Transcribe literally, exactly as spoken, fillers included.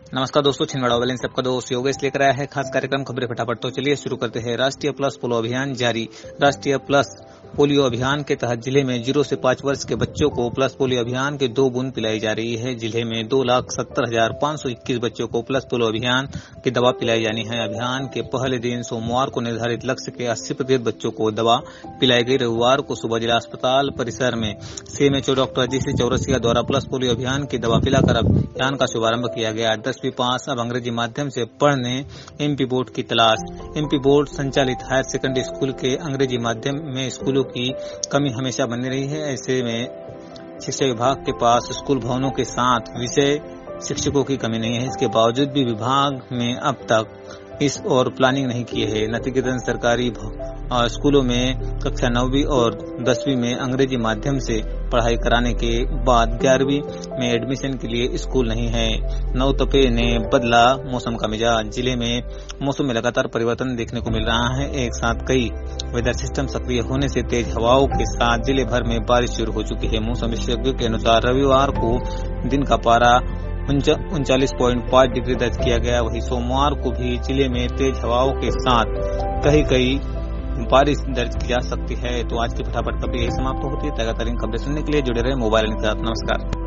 नमस्कार दोस्तों, छिंदवाड़ा वाले सबका दोस्त योगेश लेकर आया है खास कार्यक्रम खबरें फटाफट। तो चलिए शुरू करते हैं। राष्ट्रीय प्लस पोलियो अभियान जारी। राष्ट्रीय प्लस पोलियो अभियान के तहत जिले में जीरो से पाँच वर्ष के बच्चों को प्लस पोलियो अभियान के दो बूंद पिलाई जा रही है। जिले में दो लाख सत्तर हजार पाँच सौ इक्कीस बच्चों को प्लस पोलियो अभियान की दवा पिलाई जानी है। अभियान के पहले दिन सोमवार को निर्धारित लक्ष्य के अस्सी प्रतिशत बच्चों को दवा पिलाई गई। रविवार को सुबह जिला अस्पताल परिसर में सीएमएचओ डॉक्टर जीसी चौरसिया द्वारा प्लस पोलियो अभियान की दवा पिलाकर अभियान का शुभारंभ किया गया। दसवीं पास अब अंग्रेजी माध्यम से पढ़ने एमपी बोर्ड की तलाश। एमपी बोर्ड संचालित हायर सेकेंडरी स्कूल के अंग्रेजी माध्यम में स्कूलों की कमी हमेशा बनी रही है। ऐसे में शिक्षा विभाग के पास स्कूल भवनों के साथ विषय शिक्षकों की कमी नहीं है। इसके बावजूद भी विभाग में अब तक इस और प्लानिंग नहीं किए है। नतीजतन सरकारी स्कूलों में कक्षा नौवीं और दसवीं में अंग्रेजी माध्यम से पढ़ाई कराने के बाद ग्यारहवीं में एडमिशन के लिए स्कूल नहीं है। नवतपे ने बदला मौसम का मिजाज। जिले में मौसम में लगातार परिवर्तन देखने को मिल रहा है। एक साथ कई वेदर सिस्टम सक्रिय होने से तेज हवाओं के साथ जिले भर में बारिश शुरू हो चुकी है। मौसम विशेषज्ञों के अनुसार रविवार को दिन का पारा उनचालीस पॉइंट पाँच डिग्री दर्ज किया गया। वहीं सोमवार को भी जिले में तेज हवाओं के साथ कहीं कहीं बारिश दर्ज की जा सकती है। तो आज की फटाफट खबरें यही समाप्त होती है। लगातार इन खबरें सुनने के लिए जुड़े रहे मोबाइल के साथ। नमस्कार।